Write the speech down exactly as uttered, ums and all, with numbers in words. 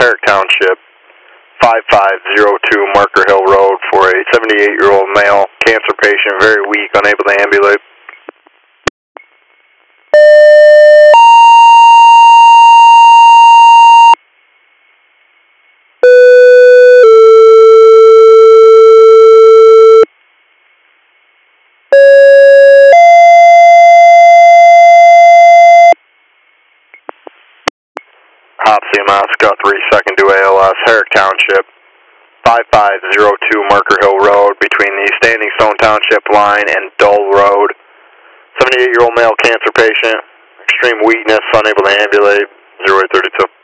Herrick Township, five five zero two Marker Hill Road for a seventy-eight-year-old male, cancer patient, very weak, unable to ambulate. Hop C M S, got three second to A L S, Herrick Township, five five zero two Marker Hill Road between the Standing Stone Township line and Dull Road. seventy-eight-year-old male cancer patient, extreme weakness, unable to ambulate, zero eight thirty-two.